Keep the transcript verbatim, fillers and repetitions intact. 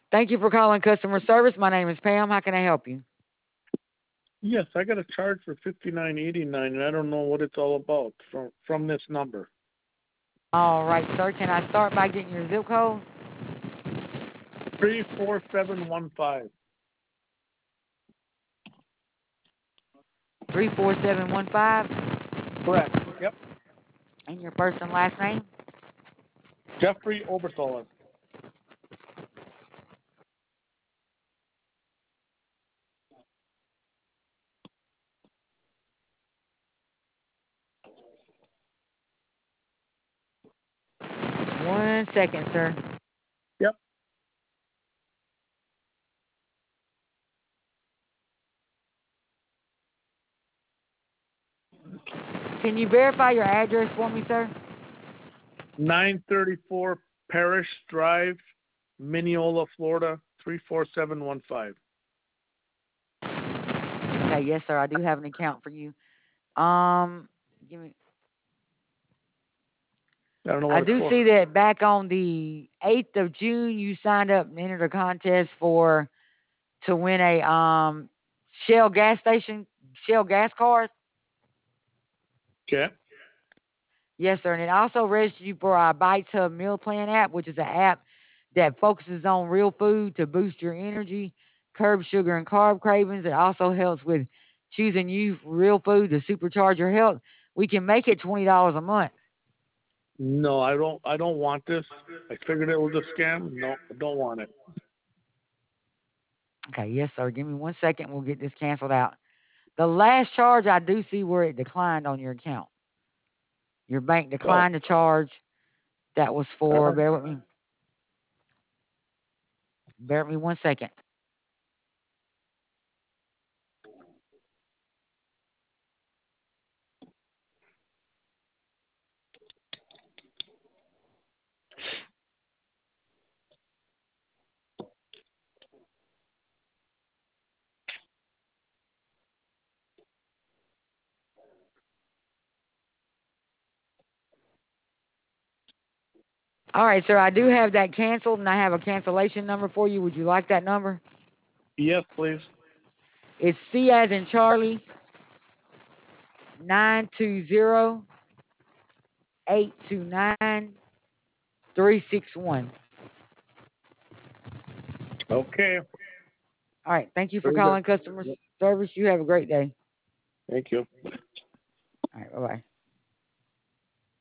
Thank you for calling customer service. My name is Pam. How can I help you? Yes, I got a charge for fifty nine eighty nine, and I don't know what it's all about from from this number. All right, sir. Can I start by getting your zip code? Three four seven one five. three four seven one five. Correct. Yep. And your first and last name? Jeffrey Oberthaler. One second, sir. Yep. Can you verify your address for me, sir? Nine thirty four Parish Drive, Mineola, Florida, three four seven one five. Okay, yes, sir. I do have an account for you. Um, give me. I don't know I what it's do for. see that back on the eighth of June, you signed up and entered a contest for to win a um Shell gas station, Shell gas card. Okay. Yes, sir. And it also registered you for our Bites Hub Meal Plan app, which is an app that focuses on real food to boost your energy, curb sugar and carb cravings. It also helps with choosing you real food to supercharge your health. We can make it twenty dollars a month. No, I don't. I don't want this. I figured it was a scam. No, I don't want it. Okay, yes, sir. Give me one second. We'll get this canceled out. The last charge I do see where it declined on your account. Your bank Oh, declined the charge. That was all for, right. bear with me, bear with me one second. All right, sir. I do have that canceled, and I have a cancellation number for you. Would you like that number? Yes, please. It's C as in Charlie, nine two zero eight two nine three six one. Okay. All right. Thank you for Very good. calling customer Yep. service. You have a great day. Thank you. All right. Bye bye.